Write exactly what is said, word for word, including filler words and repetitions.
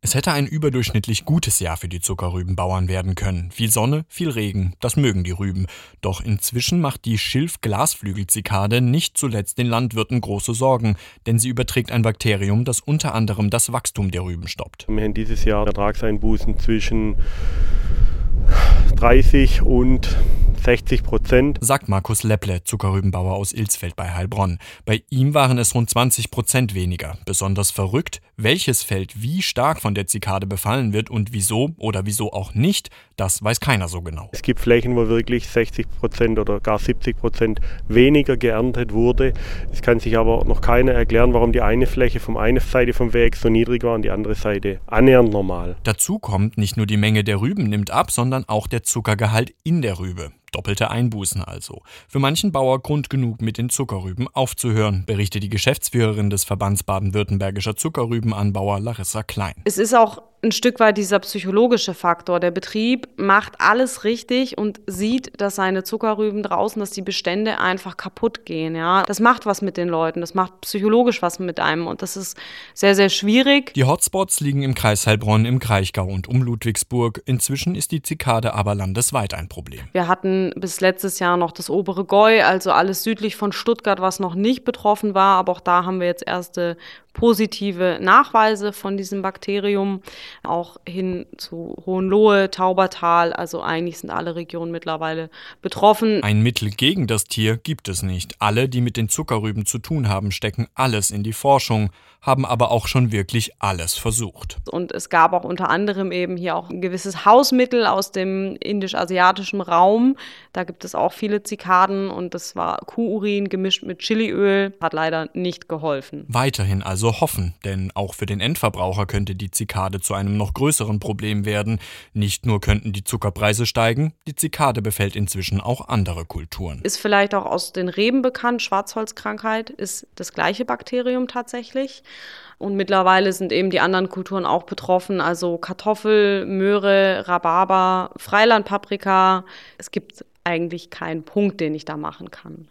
Es hätte ein überdurchschnittlich gutes Jahr für die Zuckerrübenbauern werden können. Viel Sonne, viel Regen, das mögen die Rüben. Doch inzwischen macht die Schilf-Glasflügel-Zikade nicht zuletzt den Landwirten große Sorgen, denn sie überträgt ein Bakterium, das unter anderem das Wachstum der Rüben stoppt. Wir haben dieses Jahr Ertragseinbußen zwischen dreißig und sechzig Prozent, sagt Markus Lepple, Zuckerrübenbauer aus Ilsfeld bei Heilbronn. Bei ihm waren es rund zwanzig Prozent weniger. Besonders verrückt, welches Feld wie stark von der Zikade befallen wird und wieso oder wieso auch nicht, das weiß keiner so genau. Es gibt Flächen, wo wirklich sechzig Prozent oder gar siebzig Prozent weniger geerntet wurde. Es kann sich aber noch keiner erklären, warum die eine Fläche vom einen Seite vom Weg so niedrig war und die andere Seite annähernd normal. Dazu kommt, nicht nur die Menge der Rüben nimmt ab, sondern auch der Zuckergehalt in der Rübe. Doppelte Einbußen also. Für manchen Bauer Grund genug, mit den Zuckerrüben aufzuhören, berichtet die Geschäftsführerin des Verbands baden-württembergischer Zuckerrübenanbauer Larissa Klein. Es ist auch ein Stück weit dieser psychologische Faktor. Der Betrieb macht alles richtig und sieht, dass seine Zuckerrüben draußen, dass die Bestände einfach kaputt gehen. Ja, das macht was mit den Leuten, das macht psychologisch was mit einem und das ist sehr, sehr schwierig. Die Hotspots liegen im Kreis Heilbronn, im Kraichgau und um Ludwigsburg. Inzwischen ist die Zikade aber landesweit ein Problem. Wir hatten bis letztes Jahr noch das obere Gäu, also alles südlich von Stuttgart, was noch nicht betroffen war, aber auch da haben wir jetzt erste positive Nachweise von diesem Bakterium, auch hin zu Hohenlohe, Taubertal, also eigentlich sind alle Regionen mittlerweile betroffen. Ein Mittel gegen das Tier gibt es nicht. Alle, die mit den Zuckerrüben zu tun haben, stecken alles in die Forschung, haben aber auch schon wirklich alles versucht. Und es gab auch unter anderem eben hier auch ein gewisses Hausmittel aus dem indisch-asiatischen Raum. Da gibt es auch viele Zikaden und das war Kuhurin gemischt mit Chiliöl, hat leider nicht geholfen. Weiterhin also hoffen, denn auch für den Endverbraucher könnte die Zikade zu einem noch größeren Problem werden. Nicht nur könnten die Zuckerpreise steigen, die Zikade befällt inzwischen auch andere Kulturen. Ist vielleicht auch aus den Reben bekannt, Schwarzholzkrankheit ist das gleiche Bakterium tatsächlich. Und mittlerweile sind eben die anderen Kulturen auch betroffen, also Kartoffel, Möhre, Rhabarber, Freilandpaprika. Es gibt eigentlich keinen Punkt, den ich da machen kann.